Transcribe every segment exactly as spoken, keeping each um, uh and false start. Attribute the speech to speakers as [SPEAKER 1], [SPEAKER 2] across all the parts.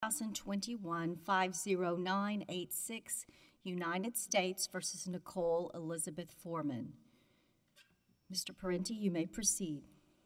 [SPEAKER 1] twenty twenty-one five oh nine eight six United States versus Nicole Elizabeth Foreman. Mister Parenti, you may proceed.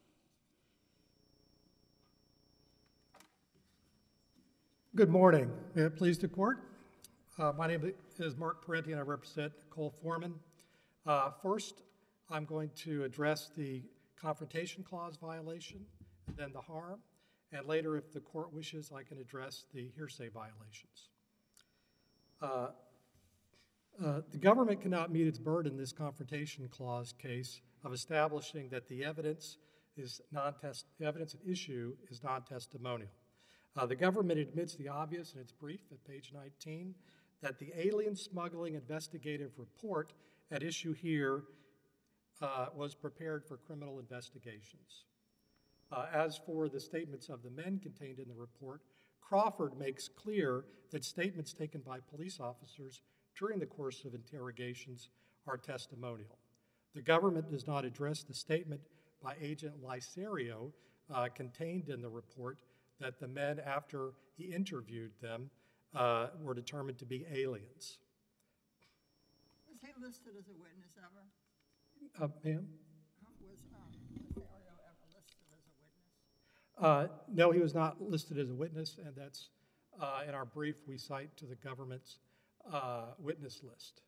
[SPEAKER 2] Good morning. May it please the court. Uh, my name is Mark Parenti and I represent Nicole Foreman. Uh, first, I'm going to address the Confrontation Clause violation and then the harm. And later, if the court wishes, I can address the hearsay violations. Uh, uh, the government cannot meet its burden in this Confrontation Clause case of establishing that the evidence is non-test, the evidence at issue is non-testimonial. Uh, the government admits the obvious in its brief at page nineteen that the alien smuggling investigative report at issue here uh, was prepared for criminal investigations. Uh, as for the statements of the men contained in the report, Crawford makes clear that statements taken by police officers during the course of interrogations are testimonial. The government does not address the statement by Agent Licerio uh, contained in the report that the men, after he interviewed them, uh, were determined to be aliens.
[SPEAKER 3] Was he listed as a witness ever?
[SPEAKER 2] Uh, ma'am?
[SPEAKER 3] Was um, Lothario ever listed as a witness?
[SPEAKER 2] Uh, no, he was not listed as a witness, and that's uh, in our brief we cite to the government's uh, witness list.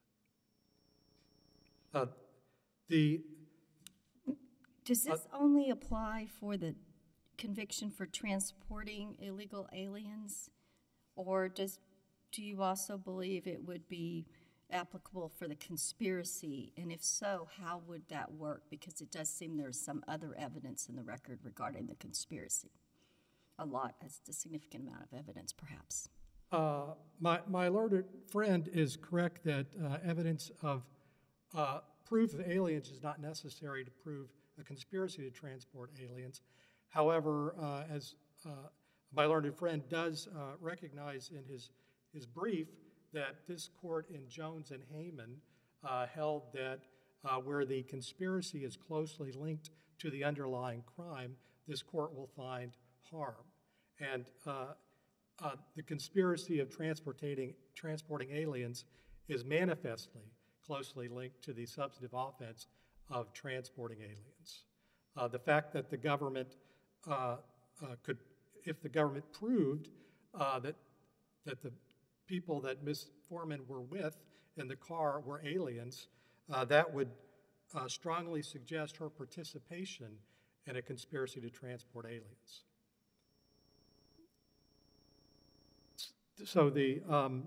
[SPEAKER 2] Uh, the
[SPEAKER 1] Does this
[SPEAKER 2] Uh,
[SPEAKER 1] only apply for the conviction for transporting illegal aliens? Or does, do you also believe it would be applicable for the conspiracy? And if so, how would that work? Because it does seem there's some other evidence in the record regarding the conspiracy. A lot, a significant amount of evidence, perhaps.
[SPEAKER 2] Uh, my, my learned friend is correct that uh, evidence of uh, proof of aliens is not necessary to prove a conspiracy to transport aliens. However, uh, as uh, my learned friend does uh, recognize in his, his brief that this court in Jones and Hayman uh, held that uh, where the conspiracy is closely linked to the underlying crime, this court will find harm. And uh, uh, the conspiracy of transporting, transporting aliens is manifestly closely linked to the substantive offense of transporting aliens. Uh, the fact that the government uh, uh, could, if the government proved uh, that, that the people that Miz Foreman were with in the car were aliens, uh, that would uh, strongly suggest her participation in a conspiracy to transport aliens. So the um,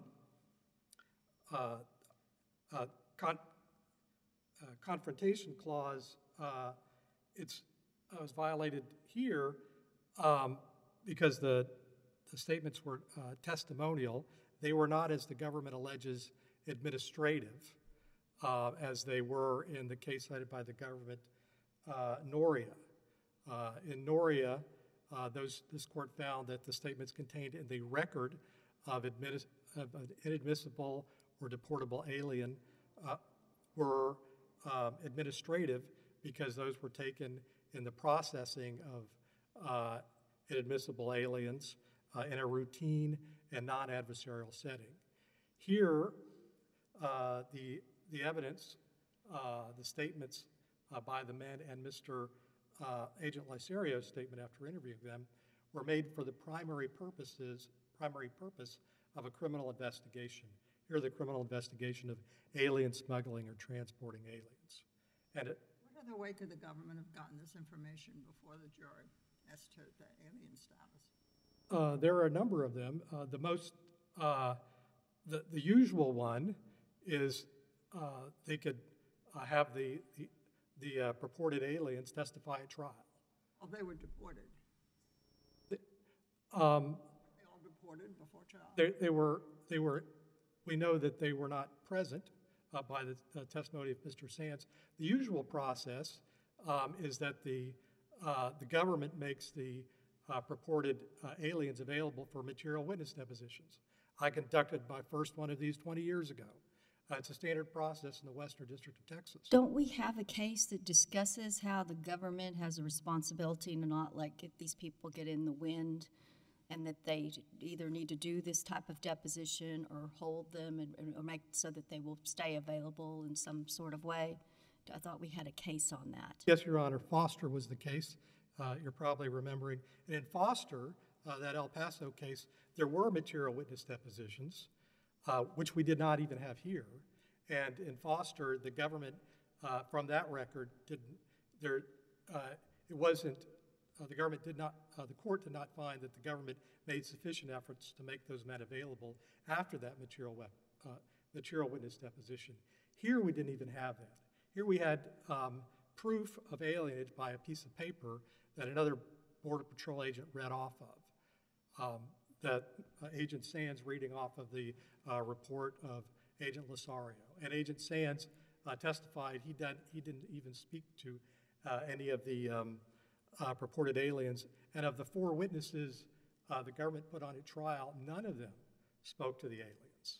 [SPEAKER 2] uh, uh, con uh, confrontation clause, uh, it's uh, was violated here um, because the, the statements were uh, testimonial. They were not, as the government alleges, administrative, uh, as they were in the case cited by the government, uh, Noria. Uh, in Noria, uh, those, this court found that the statements contained in the record of, adminis of an inadmissible or deportable alien uh, were um, administrative because those were taken in the processing of uh, inadmissible aliens uh, in a routine and non-adversarial setting. Here, uh, the, the evidence, uh, the statements uh, by the men and Mister Uh, Agent Licerio's statement after interviewing them were made for the primary purposes, primary purpose of a criminal investigation. Here, the criminal investigation of alien smuggling or transporting aliens. And it,
[SPEAKER 3] What other way could the government have gotten this information before the jury as to the alien status?
[SPEAKER 2] uh, there are a number of them. Uh, the most, uh, the, the usual one is uh, they could uh, have the, the the uh, purported aliens testify at trial.
[SPEAKER 3] Oh, they were deported.
[SPEAKER 2] The, um,
[SPEAKER 3] They all deported before trial?
[SPEAKER 2] they, they were, they were, we know that they were not present uh, by the uh, testimony of Mister Sands. The usual process um, is that the, uh, the government makes the uh, purported uh, aliens available for material witness depositions. I conducted my first one of these twenty years ago. Uh, it's a standard process in the Western District of Texas.
[SPEAKER 1] Don't we have a case that discusses how the government has a responsibility to not let get these people get in the wind and that they either need to do this type of deposition or hold them and, and- or make so that they will stay available in some sort of way. I thought we had a case on that.
[SPEAKER 2] Yes, Your Honor, Foster was the case, uh, you're probably remembering. And in Foster, uh, that El Paso case, there were material witness depositions, uh, which we did not even have here. And in Foster, the government, uh, from that record, didn't, there, uh, it wasn't, uh, the government did not, uh, the court did not find that the government made sufficient efforts to make those men available after that material, wep- uh, material witness deposition. Here, we didn't even have that. Here we had um, proof of alienage by a piece of paper that another Border Patrol agent read off of. Um, that uh, Agent Sands reading off of the uh, report of Agent Lasario. And Agent Sands uh, testified he, did, he didn't even speak to uh, any of the um, uh, purported aliens. And of the four witnesses uh, the government put on at trial, none of them spoke to the aliens.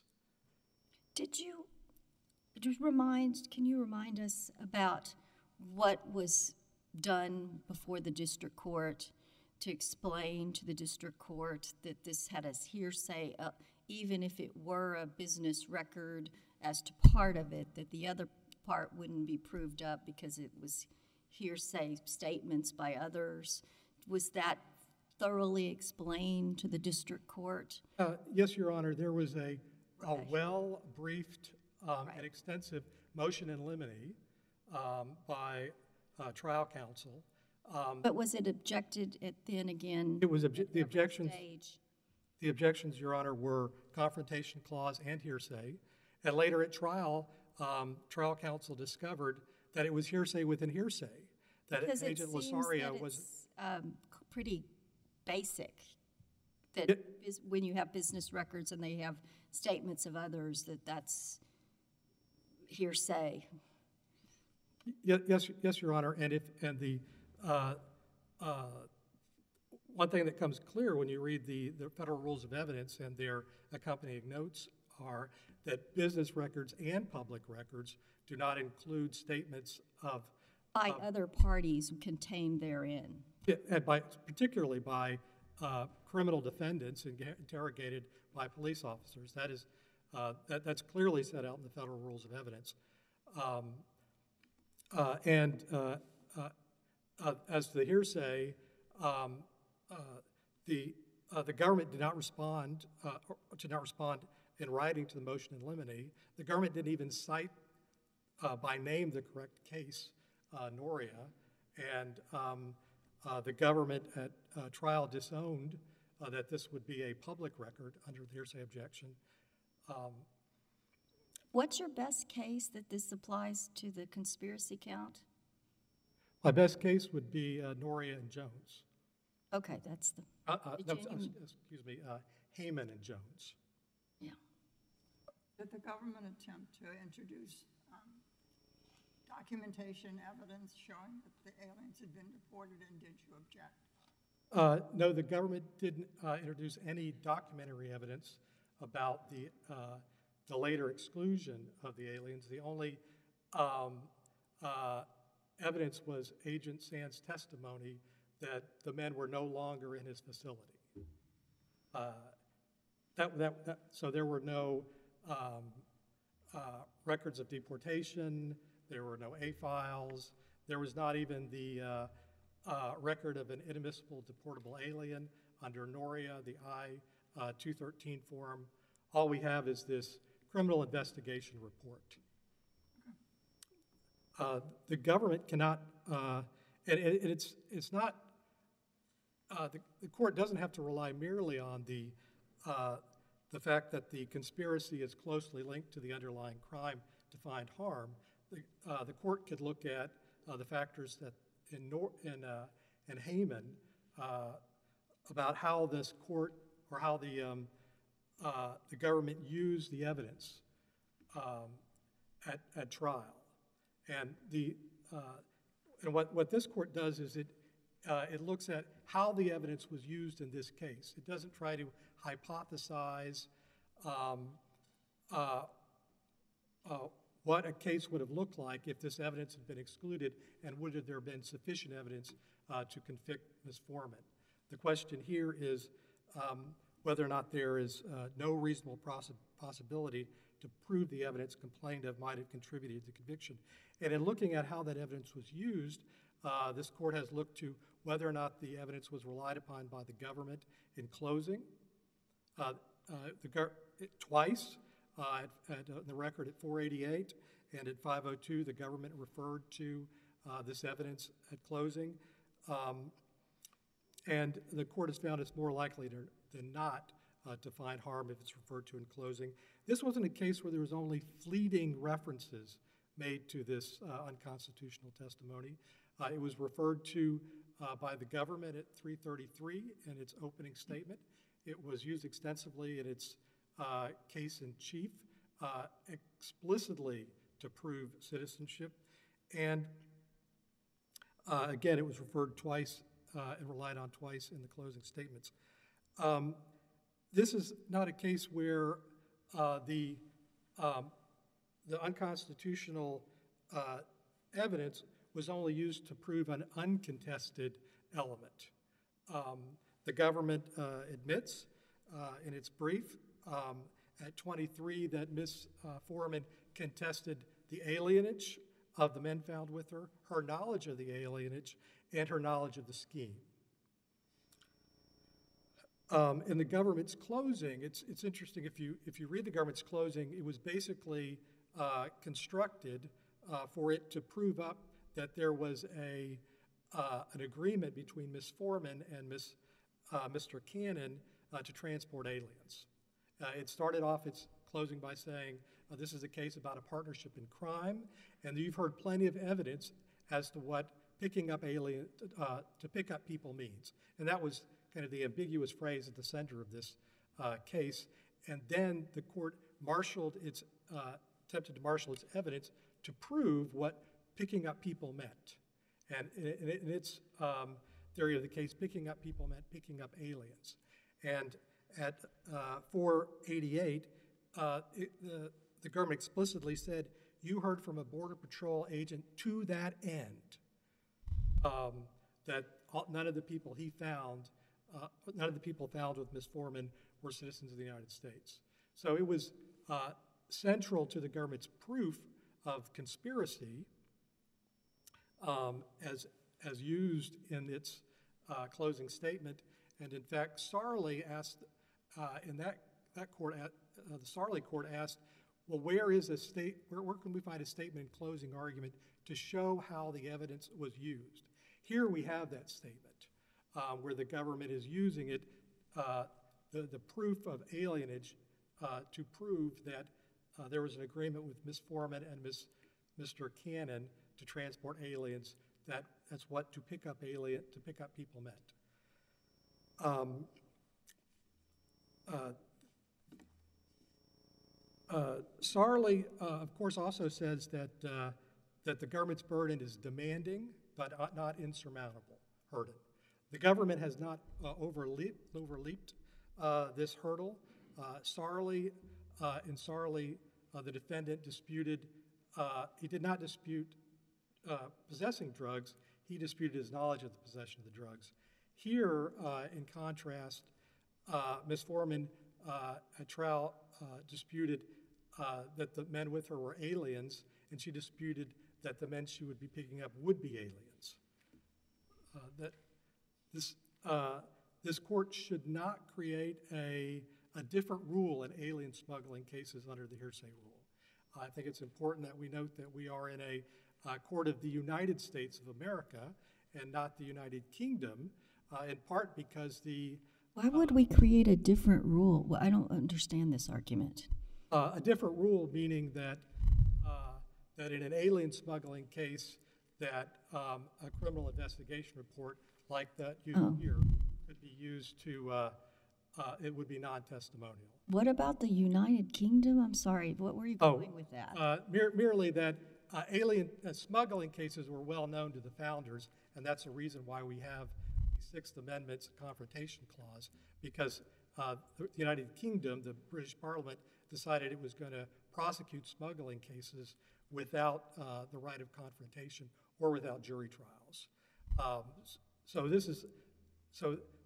[SPEAKER 1] Did you, just remind, can you remind us about what was done before the district court to explain to the district court that this had a hearsay, uh, even if it were a business record as to part of it, that the other part wouldn't be proved up because it was hearsay statements by others? Was that thoroughly explained to the district court?
[SPEAKER 2] Uh, yes, Your Honor, there was a, a
[SPEAKER 1] Okay.
[SPEAKER 2] well-briefed um,
[SPEAKER 1] Right.
[SPEAKER 2] and extensive motion in limine um, by uh, trial counsel. Um,
[SPEAKER 1] But was it objected at then again?
[SPEAKER 2] It was, obje-
[SPEAKER 1] at
[SPEAKER 2] the
[SPEAKER 1] every
[SPEAKER 2] objections,
[SPEAKER 1] stage?
[SPEAKER 2] the objections, Your Honor, were confrontation clause and hearsay. And later at trial, um, trial counsel discovered that it was hearsay within hearsay, that
[SPEAKER 1] Because it
[SPEAKER 2] Agent
[SPEAKER 1] seems
[SPEAKER 2] Lasario
[SPEAKER 1] that
[SPEAKER 2] was.
[SPEAKER 1] it's um, c- pretty basic, that
[SPEAKER 2] It-
[SPEAKER 1] is, when you have business records and they have statements of others, that that's hearsay.
[SPEAKER 2] Ye- Yes, yes, Your Honor, and if, and the, uh, uh, one thing that comes clear when you read the, the federal rules of evidence and their accompanying notes are that business records and public records do not include statements of,
[SPEAKER 1] By other parties contained therein.
[SPEAKER 2] yeah, and by, particularly by uh, criminal defendants inga- interrogated by police officers. That is, uh, that, that's clearly set out in the federal rules of evidence. Um, uh, and uh, uh, uh, as to the hearsay, um, uh, the uh, the government did not respond uh, or did not respond in writing to the motion in limine. The government didn't even cite uh, by name the correct case, uh, Noria, and um, uh, the government at uh, trial disowned uh, that this would be a public record under the hearsay objection. Um,
[SPEAKER 1] What's your best case that this applies to the conspiracy count?
[SPEAKER 2] my best case would be uh, Noria and Jones.
[SPEAKER 1] Okay, that's the,
[SPEAKER 2] Uh, uh,
[SPEAKER 1] The
[SPEAKER 2] no,
[SPEAKER 1] genuine-
[SPEAKER 2] excuse me, uh, Heyman and Jones.
[SPEAKER 1] yeah.
[SPEAKER 3] Did the government attempt to introduce um, documentation, evidence showing that the aliens had been deported, and did you object?
[SPEAKER 2] Uh, no, the government didn't uh, introduce any documentary evidence about the, uh, the later exclusion of the aliens. The only um, uh, evidence was Agent Sands' testimony that the men were no longer in his facility. Uh, that, that, that, so there were no um, uh, records of deportation, there were no A files, there was not even the uh, uh, record of an inadmissible deportable alien under Noria, the I two thirteen form. All we have is this criminal investigation report. Uh, the government cannot, uh, and, and it's, it's not, uh, the, the court doesn't have to rely merely on the, uh, the fact that the conspiracy is closely linked to the underlying crime to find harm. The, uh, the court could look at uh, the factors that in, Nor- in, uh, in Heyman uh, about how this court or how the, um, uh, the government used the evidence um, at, at trial. And the uh, and what, what this court does is it uh, it looks at how the evidence was used in this case. It doesn't try to hypothesize um, uh, uh, what a case would have looked like if this evidence had been excluded, and would there have been sufficient evidence uh, to convict Miz Foreman. The question here is um, whether or not there is uh, no reasonable possi- possibility to prove the evidence complained of might have contributed to conviction. And in looking at how that evidence was used, uh, this court has looked to whether or not the evidence was relied upon by the government in closing. Uh, uh, the gov- it, twice, uh, at, at, uh, the record at four eighty-eight and at five oh two, the government referred to uh, this evidence at closing. Um, and the court has found it's more likely to, than not uh, to find harm if it's referred to in closing. This wasn't a case where there was only fleeting references made to this uh, unconstitutional testimony. Uh, it was referred to uh, by the government at three thirty-three in its opening statement. It was used extensively in its uh, case in chief, uh, explicitly to prove citizenship. And uh, again, it was referred twice uh, and relied on twice in the closing statements. Um, this is not a case where uh, the, um, the unconstitutional uh, evidence was only used to prove an uncontested element. Um, the government uh, admits uh, in its brief um, at twenty-three that Miz Uh, Foreman contested the alienage of the men found with her, her knowledge of the alienage, and her knowledge of the scheme. Um, in the government's closing, it's, it's interesting, if you, if you read the government's closing, it was basically uh, constructed uh, for it to prove up that there was a, uh, an agreement between Miz Foreman and Miz, uh, Mister Cannon uh, to transport aliens. Uh, it started off its closing by saying, uh, this is a case about a partnership in crime, and you've heard plenty of evidence as to what picking up alien, uh, to pick up people means. And that was kind of the ambiguous phrase at the center of this uh, case. And then the court marshaled its, uh, attempted to marshal its evidence to prove what picking up people meant. And in, in its um, theory of the case, picking up people meant picking up aliens. And at uh, four eighty-eight, uh, it, the, the government explicitly said, you heard from a Border Patrol agent to that end um, that all, none of the people he found, uh, none of the people found with Miz Foreman were citizens of the United States. So it was uh, central to the government's proof of conspiracy um, as, as used in its uh, closing statement. And in fact, Sarli asked, uh, in that, that court, at, uh, the Sarli court asked, well, where is a state, where, where can we find a statement in closing argument to show how the evidence was used? Here we have that statement uh, where the government is using it, uh, the, the proof of alienage uh, to prove that uh, there was an agreement with Miz Foreman and Miz Mister Cannon to transport aliens. That, that's what to pick up alien, to pick up people meant. Um, uh, uh, Sarli, uh, of course, also says that, uh, that the government's burden is demanding but not insurmountable hurdle. The government has not uh, overleaped, overleaped uh, this hurdle. Uh, Sarli, uh, in Sarli, uh, the defendant disputed, uh, he did not dispute uh, possessing drugs, he disputed his knowledge of the possession of the drugs. Here, uh, in contrast, uh, Miz Foreman uh, at trial uh, disputed uh, that the men with her were aliens, and she disputed that the men she would be picking up would be aliens. Uh, that this, uh, this court should not create a, a different rule in alien smuggling cases under the hearsay rule. I think it's important that we note that we are in a uh, court of the United States of America and not the United Kingdom, uh, in part because the...
[SPEAKER 1] Why would uh, we create a different rule? Well, I don't understand this argument.
[SPEAKER 2] Uh, a different rule meaning that uh, that in an alien smuggling case that um, a criminal investigation report like that used oh. here could be used to, uh, uh, it would be non-testimonial.
[SPEAKER 1] What about the United Kingdom? I'm sorry, what were you going
[SPEAKER 2] oh,
[SPEAKER 1] with that?
[SPEAKER 2] Uh, mere, merely that uh, alien uh, smuggling cases were well known to the founders, and that's the reason why we have the Sixth Amendment's Confrontation Clause, because uh, the United Kingdom, the British Parliament, decided it was going to prosecute smuggling cases without uh, the right of confrontation or without jury trials. Um, so this is, so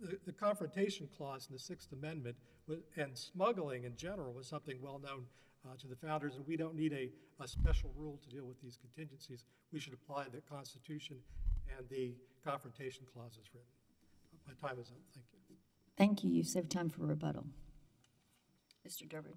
[SPEAKER 2] the, the confrontation clause in the Sixth Amendment was, and smuggling in general was something well known uh, to the founders, and we don't need a, a special rule to deal with these contingencies. We should apply the Constitution and the confrontation clause as written. My time is up. Thank you.
[SPEAKER 1] Thank you. You saved time for rebuttal. Mister Durbin.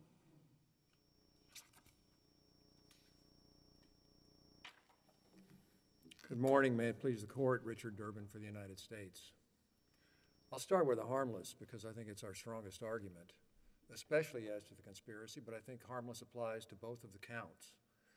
[SPEAKER 4] Good morning. May it please the court. Richard Durbin for the United States. I'll start with the harmless because I think it's our strongest argument, especially as to the conspiracy, but I think harmless applies to both of the counts.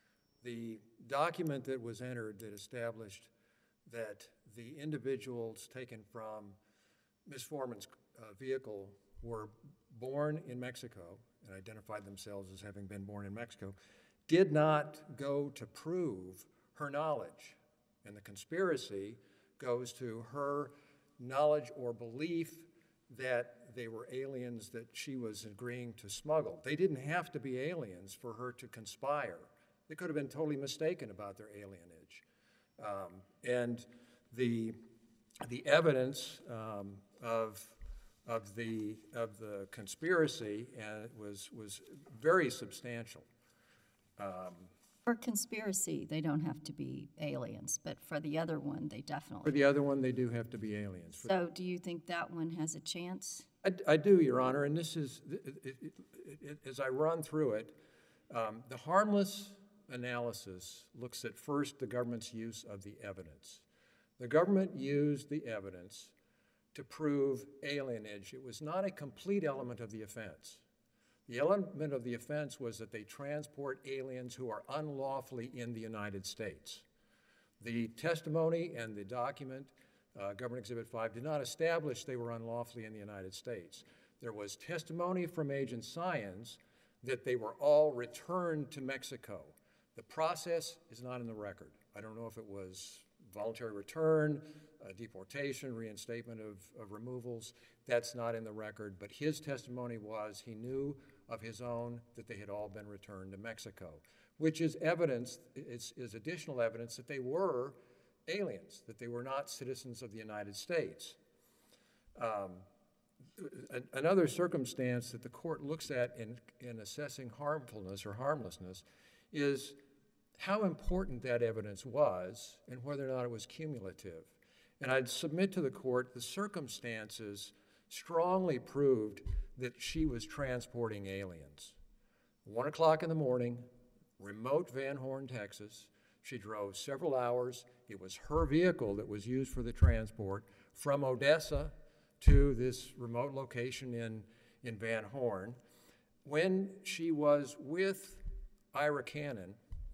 [SPEAKER 4] The document that was entered that established that the individuals taken from Miz Foreman's uh, vehicle were born in Mexico and identified themselves as having been born in Mexico did not go to prove her knowledge. And the conspiracy goes to her knowledge or belief that they were aliens that she was agreeing to smuggle. They didn't have to be aliens for her to conspire. They could have been totally mistaken about their alienage. Um, and the, the evidence um, of, of, the, of the conspiracy uh, was, was very substantial. Um,
[SPEAKER 1] For conspiracy, they don't have to be aliens, but for the other one, they
[SPEAKER 4] For
[SPEAKER 1] definitely.
[SPEAKER 4] the other one, they do have to be aliens. For
[SPEAKER 1] So do you think that one has a chance?
[SPEAKER 4] I, I do, Your Honor, and this is, it, it, it, it, as I run through it, um, the harmless analysis looks at first the government's use of the evidence. The government used the evidence to prove alienage. It was not a complete element of the offense. The element of the offense was that they transport aliens who are unlawfully in the United States. The testimony and the document, uh, Government Exhibit five, did not establish they were unlawfully in the United States. There was testimony from Agent Syons that they were all returned to Mexico. The process is not in the record. I don't know if it was voluntary return, uh, deportation, reinstatement of, of removals. That's not in the record, but his testimony was he knew of his own that they had all been returned to Mexico, which is evidence, is, is additional evidence that they were aliens, that they were not citizens of the United States. Um, another circumstance that the court looks at in, in assessing harmfulness or harmlessness is how important that evidence was and whether or not it was cumulative. And I'd submit to the court the circumstances strongly proved that she was transporting aliens. One o'clock in the morning, remote Van Horn, Texas. She drove several hours. It was her vehicle that was used for the transport from Odessa to this remote location in, in Van Horn. When she was with Ira Cannon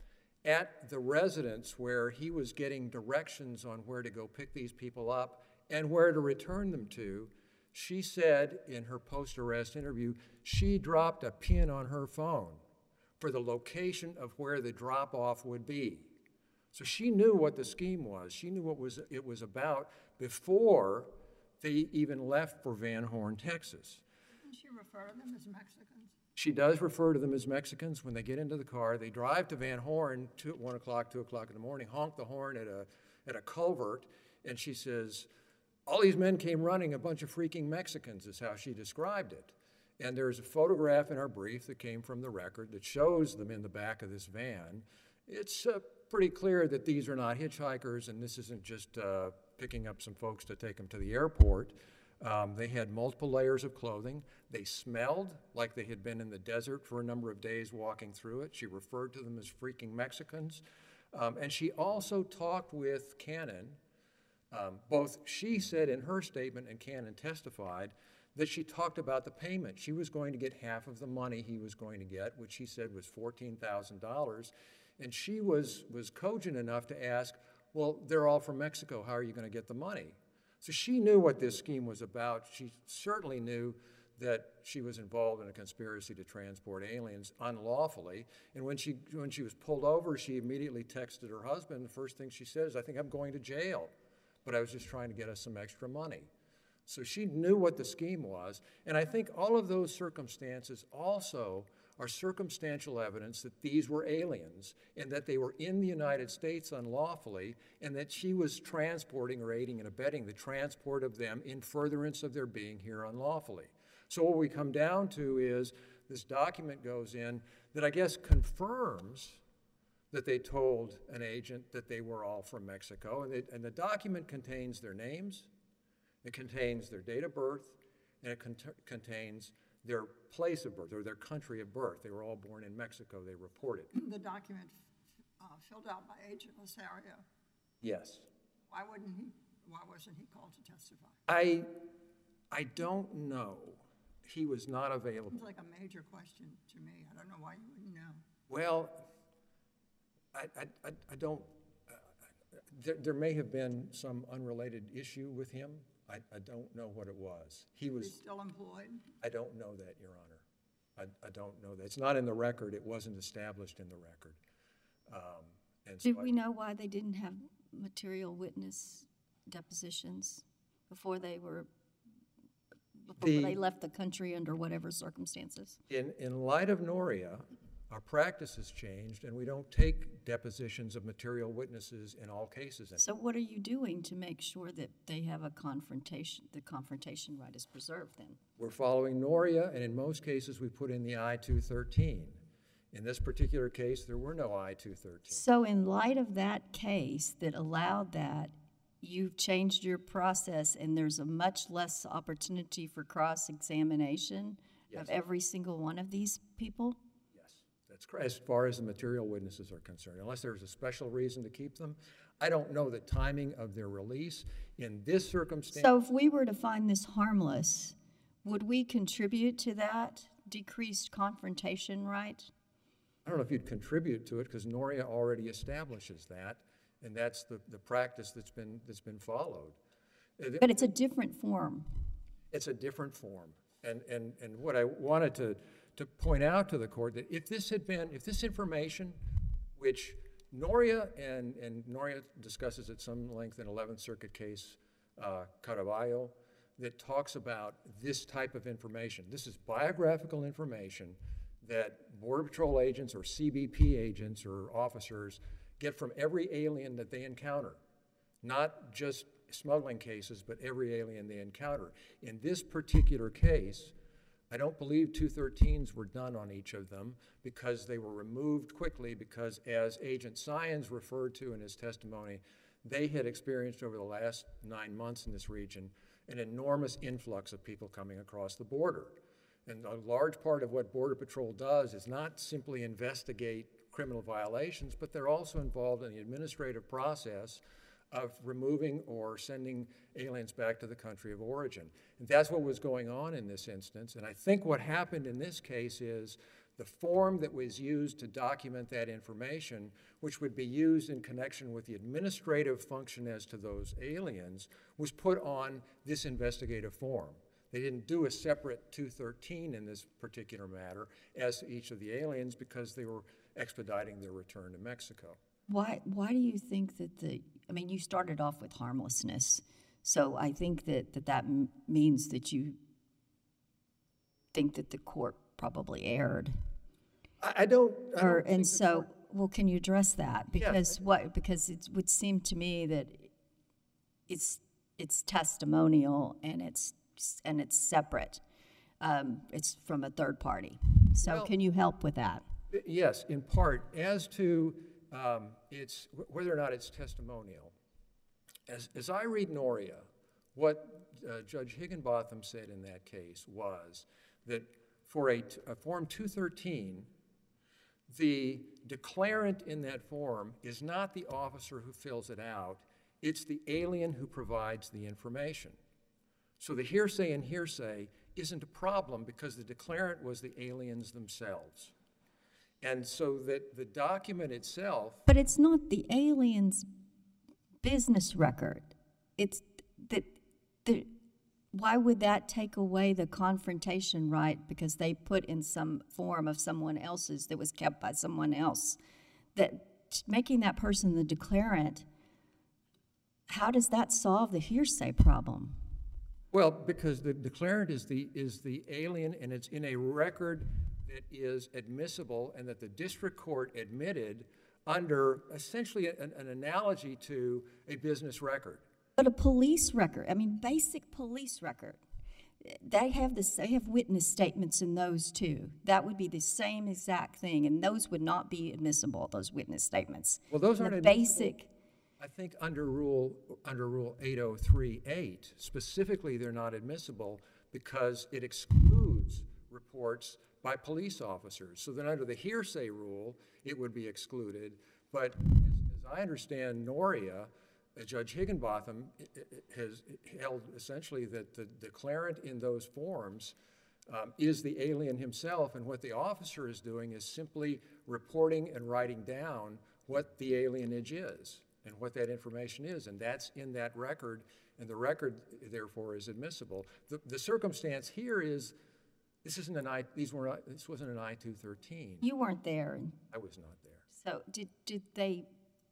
[SPEAKER 4] at the residence where he was getting directions on where to go pick these people up and where to return them to, she said in her post-arrest interview, she dropped a pin on her phone for the location of where the drop-off would be. So she knew what the scheme was. She knew what was, it was about before they even left for Van Horn, Texas.
[SPEAKER 3] Didn't she refer to them as Mexicans?
[SPEAKER 4] She does refer to them as Mexicans. When they get into the car, they drive to Van Horn two, at one o'clock, two o'clock in the morning, honk the horn at a, at a culvert, and she says, all these men came running, a bunch of freaking Mexicans is how she described it. And there's a photograph in our brief that came from the record that shows them in the back of this van. It's uh, pretty clear that these are not hitchhikers, and this isn't just uh, picking up some folks to take them to the airport. Um, they had multiple layers of clothing. They smelled like they had been in the desert for a number of days walking through it. She referred to them as freaking Mexicans. Um, and she also talked with Cannon. Um, both she said in her statement and Cannon testified that she talked about the payment. She was going to get half of the money he was going to get, which he said was fourteen thousand dollars. And she was, was cogent enough to ask, well, they're all from Mexico. How are you going to get the money? So she knew what this scheme was about. She certainly knew that she was involved in a conspiracy to transport aliens unlawfully. And when she, when she was pulled over, she immediately texted her husband. The first thing she said is, I think I'm going to jail, but I was just trying to get us some extra money. So she knew what the scheme was. And I think all of those circumstances also are circumstantial evidence that these were aliens and that they were in the United States unlawfully and that she was transporting or aiding and abetting the transport of them in furtherance of their being here unlawfully. So what we come down to is this document goes in that I guess confirms that they told an agent that they were all from Mexico, and, it, and the document contains their names, it contains their date of birth, and it cont contains their place of birth, or their country of birth. They were all born in Mexico, they reported.
[SPEAKER 3] The document uh, filled out by Agent Lasario,
[SPEAKER 4] Yes.
[SPEAKER 3] why wouldn't he, why wasn't he called to testify?
[SPEAKER 4] I, I don't know. He was not available.
[SPEAKER 3] Seems like a major question to me. I don't know why you wouldn't know.
[SPEAKER 4] Well, I, I, I, I don't, uh, there, there may have been some unrelated issue with him. I, I don't know what it was. He
[SPEAKER 3] Is he
[SPEAKER 4] was,
[SPEAKER 3] still employed?
[SPEAKER 4] I don't know that, Your Honor. I, I don't know that. It's not in the record. It wasn't established in the record. Um, and so
[SPEAKER 1] Do
[SPEAKER 4] I-
[SPEAKER 1] we know why they didn't have material witness depositions before they were, before
[SPEAKER 4] The-
[SPEAKER 1] they left the country under whatever circumstances?
[SPEAKER 4] In, in light of Noria, our practice has changed, and we don't take depositions of material witnesses in all cases.
[SPEAKER 1] So what are you doing to make sure that they have a confrontation, the confrontation right is preserved then?
[SPEAKER 4] We're following Noria, and in most cases, we put in the I two thirteen. In this particular case, there were no I two thirteen.
[SPEAKER 1] So in light of that case that allowed that, you've changed your process and there's a much less opportunity for cross-examination of
[SPEAKER 4] Yes.
[SPEAKER 1] every single one of these people?
[SPEAKER 4] Yes, that's correct, as far as the material witnesses are concerned. Unless there's a special reason to keep them, I don't know the timing of their release. In this circumstance,
[SPEAKER 1] So if we were to find this harmless, would we contribute to that decreased confrontation right?
[SPEAKER 4] I don't know if you'd contribute to it, because Noria already establishes that, and that's the, the practice that's been, that's been followed. It-
[SPEAKER 1] But it's a different form.
[SPEAKER 4] It's a different form. And, and, and what I wanted to, to point out to the court, that if this had been, if this information, which Noria, and, and Noria discusses at some length in eleventh Circuit case, uh, Caraballo, that talks about this type of information. This is biographical information that Border Patrol agents or C B P agents or officers get from every alien that they encounter, not just smuggling cases, but every alien they encounter. In this particular case, I don't believe two thirteens were done on each of them because they were removed quickly because, as Agent Syons referred to in his testimony, they had experienced over the last nine months in this region an enormous influx of people coming across the border. And a large part of what Border Patrol does is not simply investigate criminal violations, but they're also involved in the administrative process of removing or sending aliens back to the country of origin. And that's what was going on in this instance. And I think what happened in this case is the form that was used to document that information, which would be used in connection with the administrative function as to those aliens, was put on this investigative form. They didn't do a separate two thirteen in this particular matter as to each of the aliens because they were expediting their return to Mexico.
[SPEAKER 1] Why, why do you think that the, I mean, you started off with harmlessness, so I think that that, that m means that you think that the court probably erred.
[SPEAKER 4] I, I don't, I
[SPEAKER 1] Or,
[SPEAKER 4] don't think
[SPEAKER 1] and
[SPEAKER 4] the
[SPEAKER 1] so,
[SPEAKER 4] court-
[SPEAKER 1] well, can you address that?
[SPEAKER 4] Yes.
[SPEAKER 1] Because what, because it would seem to me that it's, it's testimonial and it's, and it's separate. Um, it's from a third party. So
[SPEAKER 4] Well-
[SPEAKER 1] can you help with that?
[SPEAKER 4] Yes, in part. As to um, its, whether or not it's testimonial, as, as I read Noria, what uh, Judge Higginbotham said in that case was that for a, t- a Form two thirteen, the declarant in that form is not the officer who fills it out, it's the alien who provides the information. So the hearsay and hearsay isn't a problem because the declarant was the aliens themselves. And so that the document itself,
[SPEAKER 1] But it's not the alien's business record. It's that, the, why would that take away the confrontation right because they put in some form of someone else's that was kept by someone else? That making that person the declarant, how does that solve the hearsay problem?
[SPEAKER 4] Well, because the declarant is the, is the alien, and it's in a record that is admissible and that the district court admitted under essentially an, an analogy to a business record.
[SPEAKER 1] But a police record, I mean, basic police record, they have this, they have witness statements in those too. That would be the same exact thing, and those would not be admissible, those witness statements.
[SPEAKER 4] Well, those
[SPEAKER 1] And
[SPEAKER 4] aren't
[SPEAKER 1] the
[SPEAKER 4] admissible.
[SPEAKER 1] basic,
[SPEAKER 4] I think under Rule, under Rule eight oh three eight, specifically, they're not admissible because it excludes reports by police officers. So then under the hearsay rule, it would be excluded. But as, as I understand Noria, uh, Judge Higginbotham i- i- has held essentially that the declarant in those forms um, is the alien himself, and what the officer is doing is simply reporting and writing down what the alienage is and what that information is, and that's in that record, and the record, therefore, is admissible. The, the circumstance here is, this isn't an I, these were, not- this wasn't an I two thirteen.
[SPEAKER 1] you weren't there, and
[SPEAKER 4] I was not there.
[SPEAKER 1] so did, did they,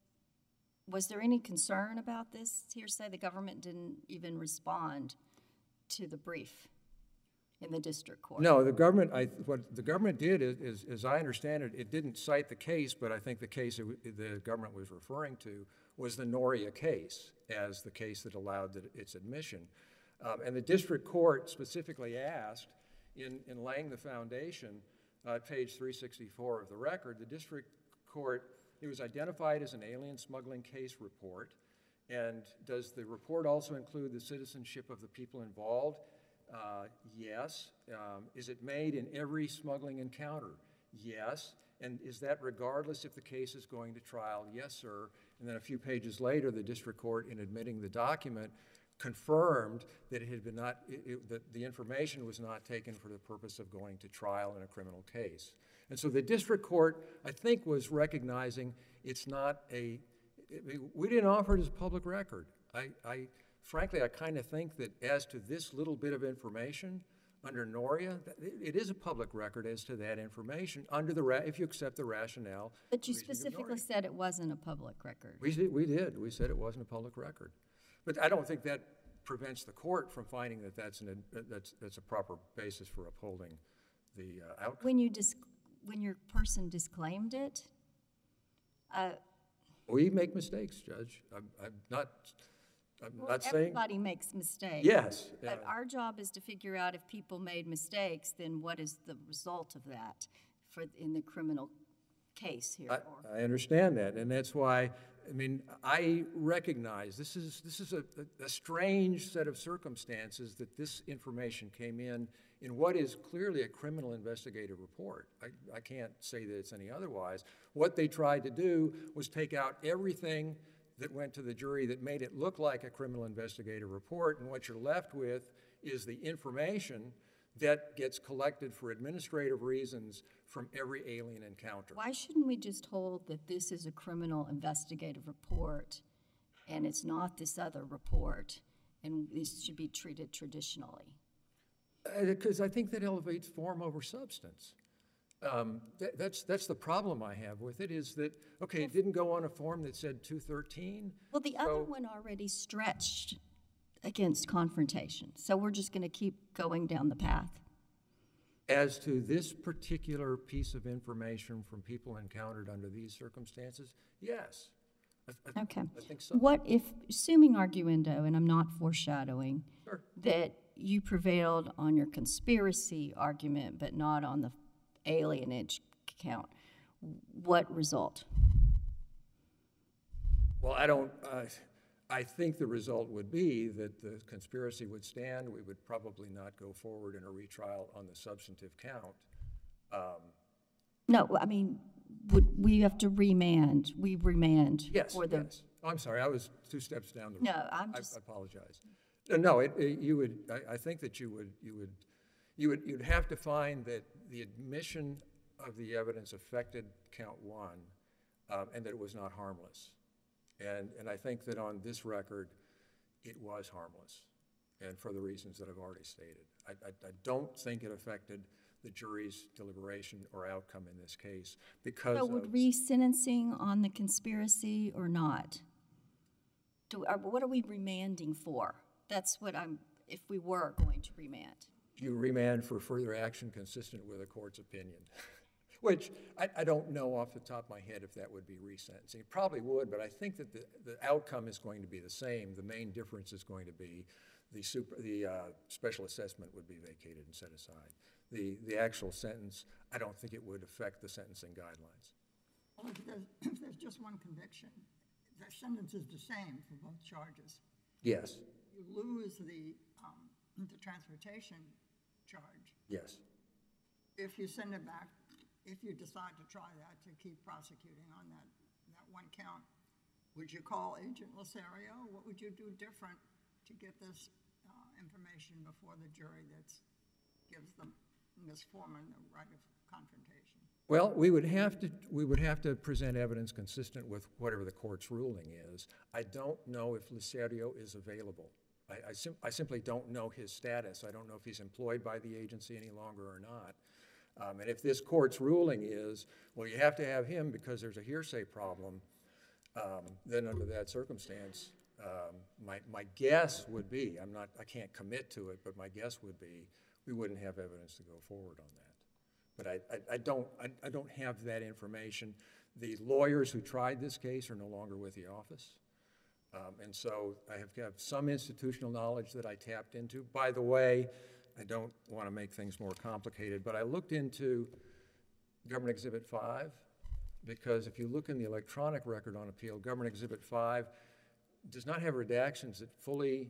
[SPEAKER 1] was there any concern about this hearsay? The government didn't even respond to the brief in the district court.
[SPEAKER 4] No, the government, I, what the government did is, is, as I understand it, it didn't cite the case, but I think the case it, w- the government was referring to was the Noria case as the case that allowed the, its admission. Um, and the district court specifically asked, in, in laying the foundation, uh, page three sixty-four of the record, the district court, it was identified as an alien smuggling case report. And does the report also include the citizenship of the people involved? Uh, yes. Um, is it made in every smuggling encounter? Yes. And is that regardless if the case is going to trial? Yes, sir. And then a few pages later, the district court, in admitting the document, confirmed that it had been not, it, it, that the information was not taken for the purpose of going to trial in a criminal case. And so the district court, I think, was recognizing it's not a, it, we didn't offer it as a public record. I, I frankly, I kind of think that as to this little bit of information under Noria, that it, it is a public record as to that information under the, ra if you accept the rationale.
[SPEAKER 1] But you
[SPEAKER 4] reasoning of
[SPEAKER 1] specifically
[SPEAKER 4] Noria.
[SPEAKER 1] said it wasn't a public record.
[SPEAKER 4] We did, we did. We said it wasn't a public record. But I don't think that prevents the court from finding that that's, an, that's, that's a proper basis for upholding the uh, outcome.
[SPEAKER 1] When you dis when your person disclaimed it, uh,
[SPEAKER 4] We make mistakes, Judge. I'm, I'm not, I'm
[SPEAKER 1] well,
[SPEAKER 4] not saying,
[SPEAKER 1] everybody makes mistakes.
[SPEAKER 4] yes.
[SPEAKER 1] But
[SPEAKER 4] uh,
[SPEAKER 1] our job is to figure out if people made mistakes, then what is the result of that for, in the criminal case here?
[SPEAKER 4] I,
[SPEAKER 1] or-
[SPEAKER 4] I understand that, and that's why, I mean, I recognize this is, this is a, a strange set of circumstances that this information came in in what is clearly a criminal investigative report. I, I can't say that it's any otherwise. What they tried to do was take out everything that went to the jury that made it look like a criminal investigative report, and what you're left with is the information that gets collected for administrative reasons from every alien encounter.
[SPEAKER 1] Why shouldn't we just hold that this is a criminal investigative report and it's not this other report, and this should be treated traditionally?
[SPEAKER 4] Because I think that elevates form over substance. Um, that, that's, that's the problem I have with it, is that, okay, it didn't go on a form that said two thirteen.
[SPEAKER 1] Well, the other
[SPEAKER 4] So-
[SPEAKER 1] one already stretched against confrontation, so we're just going to keep going down the path.
[SPEAKER 4] As to this particular piece of information from people encountered under these circumstances, yes. I, I,
[SPEAKER 1] Okay.
[SPEAKER 4] I think so.
[SPEAKER 1] What if, assuming arguendo, and I'm not foreshadowing,
[SPEAKER 4] Sure.
[SPEAKER 1] that you prevailed on your conspiracy argument but not on the alienage count, what result?
[SPEAKER 4] Well, I don't, uh, I think the result would be that the conspiracy would stand. We would probably not go forward in a retrial on the substantive count. Um,
[SPEAKER 1] No, I mean, would we have to remand? We remand
[SPEAKER 4] Yes,
[SPEAKER 1] for the.
[SPEAKER 4] yes. Oh, I'm sorry, I was two steps down the road.
[SPEAKER 1] No, I'm
[SPEAKER 4] I-
[SPEAKER 1] just-
[SPEAKER 4] I apologize. No, No, it, it- you would, I, I think that you would, you would, you would, you'd have to find that the admission of the evidence affected count one, um, and that it was not harmless. And, and I think that on this record, it was harmless, and for the reasons that I've already stated. I, I, I don't think it affected the jury's deliberation or outcome in this case because
[SPEAKER 1] So
[SPEAKER 4] of.
[SPEAKER 1] would resentencing on the conspiracy or not? Do, are, what are we remanding for? That's what I'm, if we were going to remand?
[SPEAKER 4] You remand for further action consistent with a court's opinion, which I, I don't know off the top of my head if that would be resentencing. It probably would, but I think that the, the outcome is going to be the same. The main difference is going to be the, super, the uh, special assessment would be vacated and set aside. The, the actual sentence, I don't think it would affect the sentencing guidelines.
[SPEAKER 3] Well, if there's, if there's just one conviction, the sentence is the same for both charges.
[SPEAKER 4] Yes,
[SPEAKER 3] You lose the, um, the transportation charge.
[SPEAKER 4] yes.
[SPEAKER 3] If you send it back, if you decide to try that, to keep prosecuting on that, that one count, would you call Agent Lasario? What would you do different to get this uh, information before the jury that gives them, Miz Foreman, the right of confrontation?
[SPEAKER 4] Well, we would have to, we would have to present evidence consistent with whatever the court's ruling is. I don't know if Lasario is available. I, I, sim I simply don't know his status. I don't know if he's employed by the agency any longer or not. Um, and if this court's ruling is, well, you have to have him because there's a hearsay problem, um, then under that circumstance, um, my, my guess would be, I'm not, I can't commit to it, but my guess would be we wouldn't have evidence to go forward on that. But I, I, I, don't, I, I don't have that information. The lawyers who tried this case are no longer with the office. Um, and so I have got some institutional knowledge that I tapped into. By the way, I don't want to make things more complicated, but I looked into Government Exhibit five, because if you look in the electronic record on appeal, Government Exhibit five does not have redactions that fully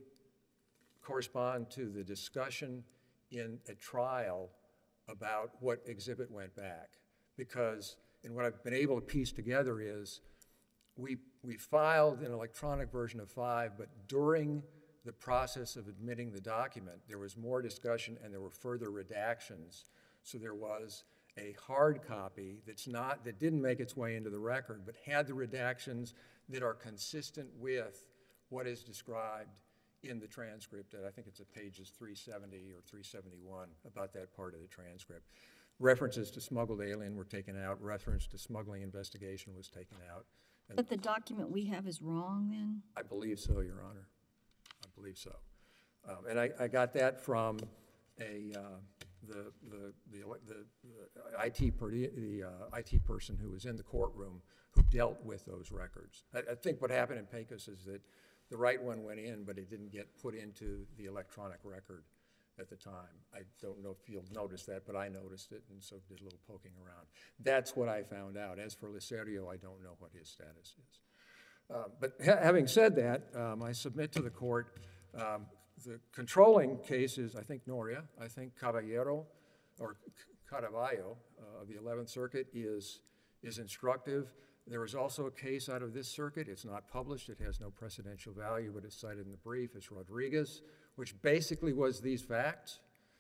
[SPEAKER 4] correspond to the discussion in a trial about what exhibit went back. Because, and what I've been able to piece together is, we, we filed an electronic version of five, but during the process of admitting the document, there was more discussion and there were further redactions. So there was a hard copy that's not, that didn't make its way into the record, but had the redactions that are consistent with what is described in the transcript. And I think it's at pages three seventy or three seventy-one about that part of the transcript. References to smuggled alien were taken out. Reference to smuggling investigation was taken out. And
[SPEAKER 1] But the document we have is wrong then?
[SPEAKER 4] I believe so, Your Honor. I believe so. Um, and I, I got that from a, uh, the, the, the, the, the I T per, the uh, I T person who was in the courtroom who dealt with those records. I, I think what happened in Pecos is that the right one went in, but it didn't get put into the electronic record at the time. I don't know if you'll notice that, but I noticed it, and so did a little poking around. That's what I found out. As for Lasario, I don't know what his status is. Uh, but ha having said that, um, I submit to the court, um, the controlling case is, I think, Noria. I think Caballero, or Caraballo uh, of the eleventh Circuit is, is instructive. There is also a case out of this circuit. It's not published. It has no precedential value, but it's cited in the brief. It's Rodriguez, which basically was these facts.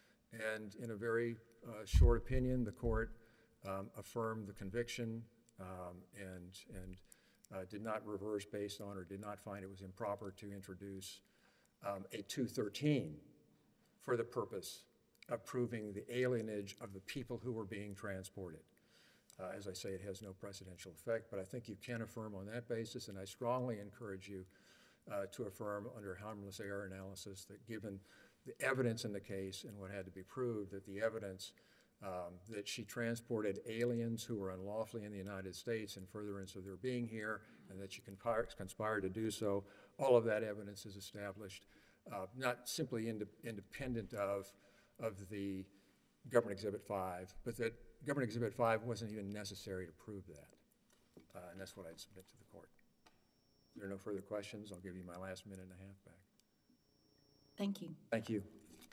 [SPEAKER 4] And in a very uh, short opinion, the court um, affirmed the conviction um, and, and uh, did not reverse based on or did not find it was improper to introduce um, a two thirteen for the purpose of proving the alienage of the people who were being transported. Uh, as I say, it has no precedential effect, but I think you can affirm on that basis, and I strongly encourage you uh, to affirm under harmless error analysis that given the evidence in the case and what had to be proved, that the evidence um, that she transported aliens who were unlawfully in the United States in furtherance of their being here, and that she conspired, conspired to do so, all of that evidence is established, uh, not simply ind independent of, of the Government Exhibit five, but that Government Exhibit five wasn't even necessary to prove that. Uh, and that's what I'd submit to the court. If there are no further questions, I'll give you my last minute and a half back.
[SPEAKER 1] Thank you.
[SPEAKER 4] Thank you.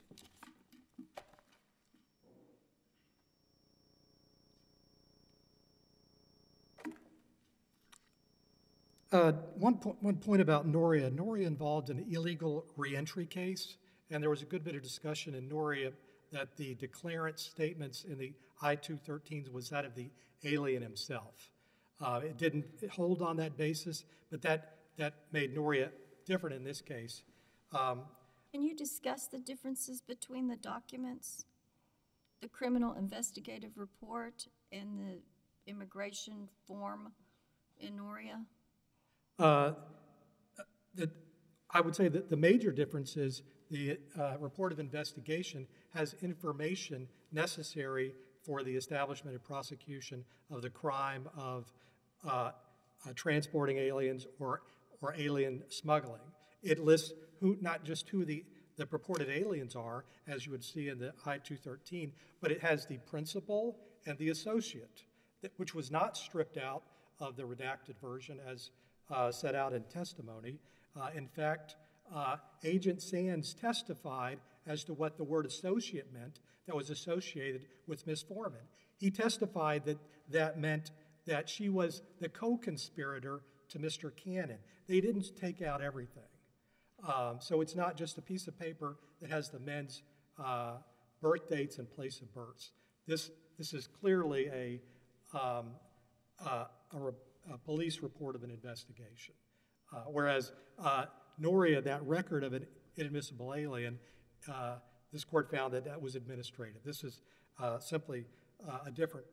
[SPEAKER 2] Uh, One, po one point about Noria. Noria involved an illegal reentry case, and there was a good bit of discussion in Noria that the declarant statements in the I two thirteens was that of the alien himself. Uh, it didn't hold on that basis, but that, that made Noria different in this case. Um,
[SPEAKER 1] Can you discuss the differences between the documents, the criminal investigative report and the immigration form in Noria?
[SPEAKER 2] Uh, the, I would say that the major difference is the uh, report of investigation has information necessary for the establishment and prosecution of the crime of uh, uh, transporting aliens or, or alien smuggling. It lists who, not just who the, the purported aliens are, as you would see in the I two thirteen, but it has the principal and the associate, that, which was not stripped out of the redacted version as uh, set out in testimony. Uh, in fact, uh, Agent Sands testified as to what the word associate meant that was associated with Miz Foreman. He testified that that meant that she was the co-conspirator to Mister Cannon. They didn't take out everything. Um, so it's not just a piece of paper that has the men's uh, birth dates and place of births. This, this is clearly a, um, uh, a, re- a police report of an investigation. Uh, whereas uh, Noria, that record of an inadmissible alien, uh, this court found that that was administrative. This is uh, simply uh, a different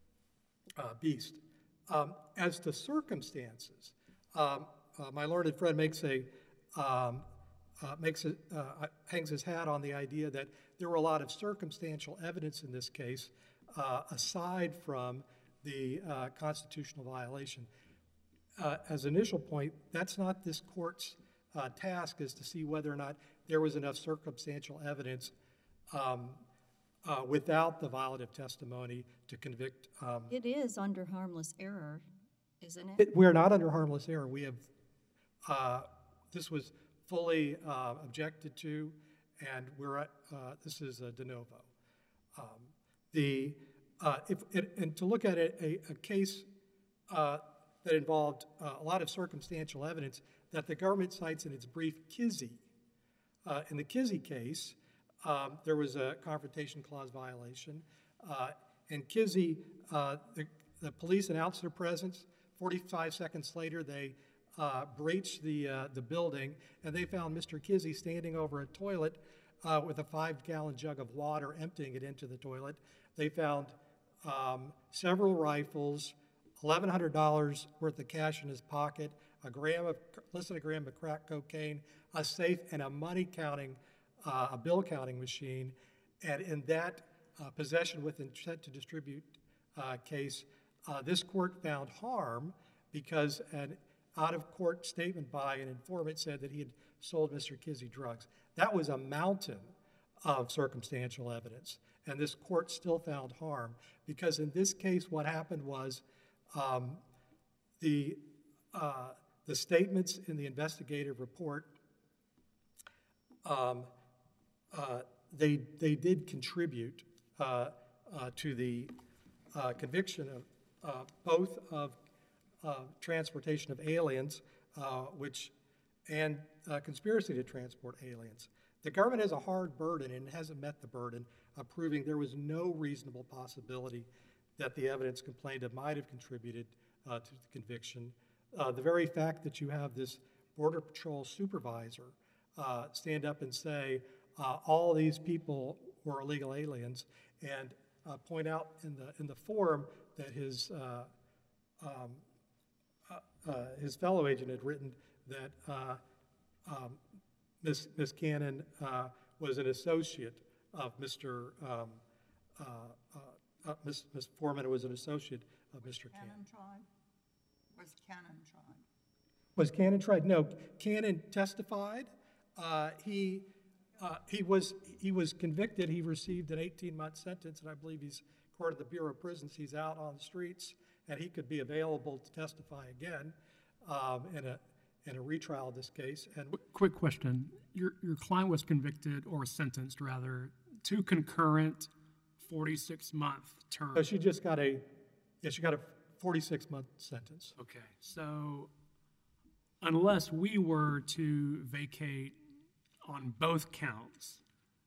[SPEAKER 2] uh, beast. Um, as to circumstances, um, uh, my learned friend makes a um, uh, makes it uh, hangs his hat on the idea that there were a lot of circumstantial evidence in this case, uh, aside from the uh, constitutional violation. Uh, as an initial point, that's not this court's uh, task, is to see whether or not there was enough circumstantial evidence um, uh, without the violative testimony to convict. Um,
[SPEAKER 1] It is under harmless error, isn't it?
[SPEAKER 2] it, we're not under harmless error. We have, uh, this was fully uh, objected to, and we're at, uh, this is a de novo. Um, the, uh, if, it, and to look at it, a, a case uh, that involved uh, a lot of circumstantial evidence that the government cites in its brief, Kizzy. Uh, in the Kizzy case, um, there was a Confrontation Clause violation. Uh, in Kizzy, uh, the, the police announced their presence. forty-five seconds later, they uh, breached the, uh, the building, and they found Mister Kizzy standing over a toilet uh, with a five-gallon jug of water, emptying it into the toilet. They found um, several rifles, eleven hundred dollars worth of cash in his pocket, a gram of, less than a gram of crack cocaine, a safe, and a money counting, uh, a bill counting machine. And in that uh, possession with intent to distribute uh, case, uh, this court found harm because an out-of-court statement by an informant said that he had sold Mister Kizzy drugs. That was a mountain of circumstantial evidence, and this court still found harm because in this case what happened was um, the, uh, the statements in the investigative report, um, uh, they, they did contribute uh, uh, to the uh, conviction of uh, both of uh, transportation of aliens, uh, which, and uh, conspiracy to transport aliens. The government has a hard burden, and it hasn't met the burden of proving there was no reasonable possibility that the evidence complained of might have contributed uh, to the conviction. Uh, the very fact that you have this Border Patrol supervisor uh, stand up and say uh, all these people were illegal aliens, and uh, point out in the in the forum that his uh, um, uh, uh, his fellow agent had written that uh, um, Miz Miz Cannon uh, was an associate of Mister Um, uh, uh, Uh, Miz Miz Foreman was an associate of Mister Cannon.
[SPEAKER 3] Cannon tried? Was Cannon tried?
[SPEAKER 2] Was Cannon tried? No, Cannon testified. Uh, he uh, he was he was convicted. He received an eighteen-month sentence, and I believe he's, according to the Bureau of Prisons, he's out on the streets, and he could be available to testify again um, in a in a retrial of this case. And
[SPEAKER 5] Quick question: Your your client was convicted or sentenced, rather, to concurrent forty-six month term.
[SPEAKER 2] so she just got a yeah she got a forty-six month sentence.
[SPEAKER 5] Okay, so unless we were to vacate on both counts,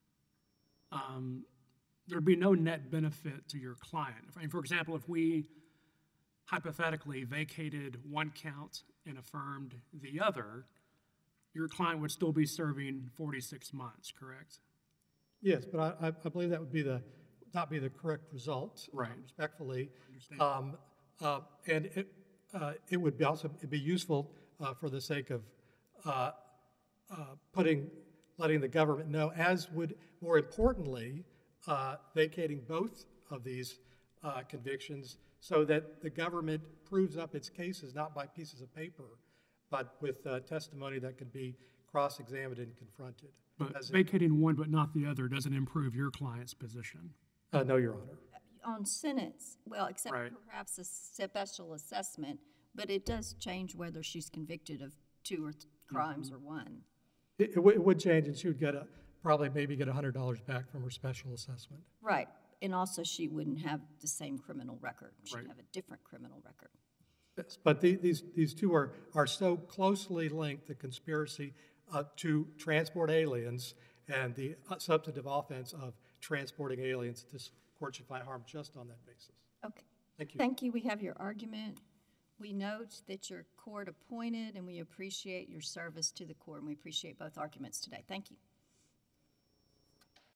[SPEAKER 5] um, there'd be no net benefit to your client. If- For example, if we hypothetically vacated one count and affirmed the other, your client would still be serving forty-six months, correct?
[SPEAKER 2] Yes, but I, I- I believe that would be the, not be the correct result. um,
[SPEAKER 5] Right.
[SPEAKER 2] Respectfully.
[SPEAKER 5] Understand.
[SPEAKER 2] Um, uh, And it, uh, it would be also, it'd be useful uh, for the sake of uh, uh, putting letting the government know, as would, more importantly, uh, vacating both of these uh, convictions so that the government proves up its cases not by pieces of paper, but with uh, testimony that can be cross-examined and confronted.
[SPEAKER 5] But
[SPEAKER 2] As it-
[SPEAKER 5] vacating one but not the other doesn't improve your client's position.
[SPEAKER 2] uh, no, Your Honor.
[SPEAKER 1] On sentence, well, except
[SPEAKER 5] Right.
[SPEAKER 1] perhaps a special assessment, but it does change whether she's convicted of two or th- crimes or one.
[SPEAKER 2] It, it would, it would change, and she would get a, probably maybe get a hundred dollars back from her special assessment.
[SPEAKER 1] Right, and also she wouldn't have the same criminal record. She'd
[SPEAKER 5] Right.
[SPEAKER 1] have a different criminal record.
[SPEAKER 2] Yes, but the, these, these two are, are so closely linked, the conspiracy uh, to transport aliens and the uh, substantive offense of transporting aliens, this court should find harm just on that basis.
[SPEAKER 1] Okay.
[SPEAKER 2] Thank you.
[SPEAKER 1] Thank you. We have your argument. We note that you're court appointed, and we appreciate your service to the court, and we appreciate both arguments today. Thank you.